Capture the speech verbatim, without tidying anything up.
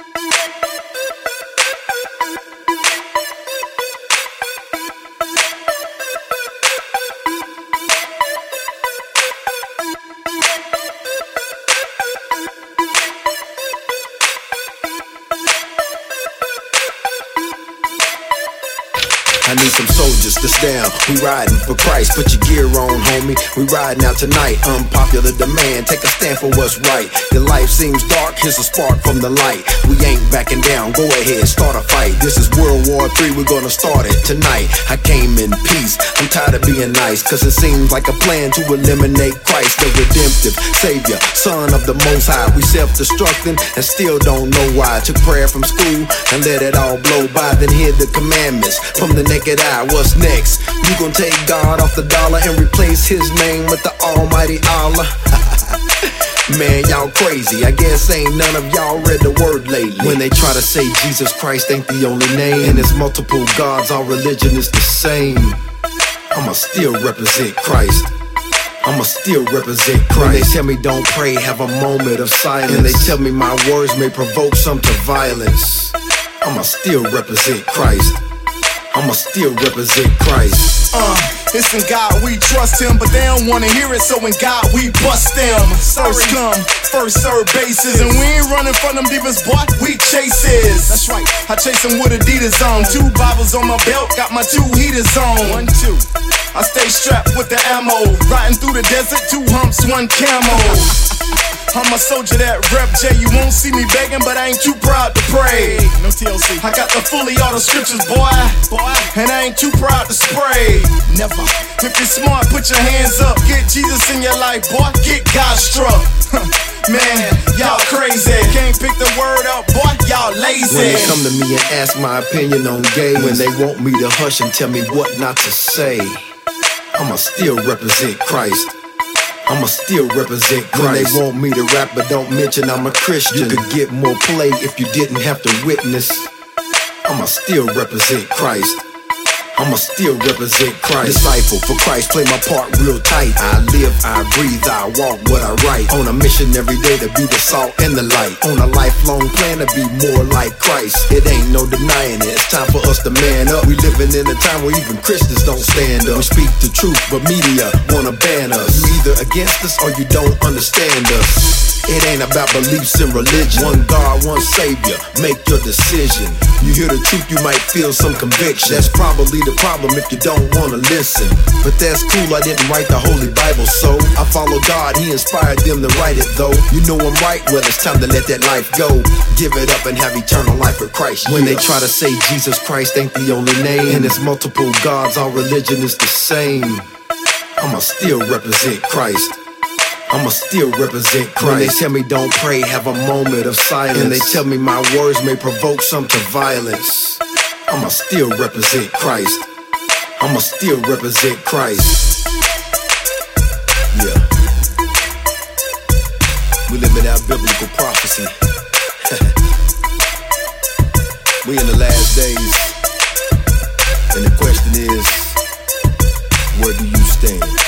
I need some soldiers to stand. We riding for Christ. Put your gear on, homie. We riding out tonight. Unpopular demand. Take a stand for what's right. Your life seems dark. Here's a spark from the light. We ain't backing down. Go ahead, start a fight. This is World War Three. We're gonna start it tonight. I came in peace. I'm tired of being nice, cause it seems like a plan to eliminate Christ, the redemptive Savior, Son of the Most High. We self-destructing and still don't know why. Took prayer from school and let it all blow by. Then hear the commandments from the naked eye. What's next? You gon' take God off the dollar and replace his name with the almighty Allah? Man, y'all crazy. I guess ain't none of y'all read the word lately. When they try to say Jesus Christ ain't the only name, and it's multiple gods, all religion is the same, I'ma still represent Christ. I'ma still represent Christ. When they tell me don't pray, have a moment of silence, and they tell me my words may provoke some to violence, I'ma still represent Christ. I'ma still represent Christ. Uh, it's in God we trust him, but they don't wanna hear it, so in God we bust them. First come, first serve bases, and we ain't running from them demons, boy, we chases. That's right, I chase them with Adidas on. Two Bibles on my belt, got my two heaters on. One, two, I stay strapped with the ammo. Riding through the desert, two humps, one camo. I'm a soldier that rep J. You won't see me begging, but I ain't too proud to pray. No T L C. I got the fully all the scriptures, boy, boy, and I ain't too proud to spray. Never. If you're smart, put your hands up. Get Jesus in your life, boy. Get God struck. Man, y'all crazy. Can't pick the word up, boy. Y'all lazy. When they come to me and ask my opinion on gays, when they want me to hush and tell me what not to say, I'ma still represent Christ. I'ma still represent Christ. When they want me to rap but don't mention I'm a Christian, you could get more play if you didn't have to witness. I'ma still represent Christ. I'ma still represent Christ. Disciple for Christ, play my part real tight. I live, I breathe, I walk what I write. On a mission every day to be the salt and the light. On a lifelong plan to be more like Christ. It ain't no denying it, it's time for us to man up. We living in a time where even Christians don't stand up. We speak the truth, but media wanna ban us. You either against us or you don't understand us. It ain't about beliefs in religion. One God, one Savior, make your decision. You hear the truth, you might feel some conviction. That's probably the problem if you don't wanna listen. But that's cool, I didn't write the Holy Bible, so I follow God, he inspired them to write it though. You know I'm right, well it's time to let that life go. Give it up and have eternal life with Christ. When they try to say Jesus Christ ain't the only name, and it's multiple gods, all religion is the same, I'ma still represent Christ. I'ma still represent Christ. When they tell me don't pray, have a moment of silence, and they tell me my words may provoke some to violence, I'ma still represent Christ. I'ma still represent Christ. Yeah. We living out biblical prophecy. We in the last days, and the question is, where do you stand?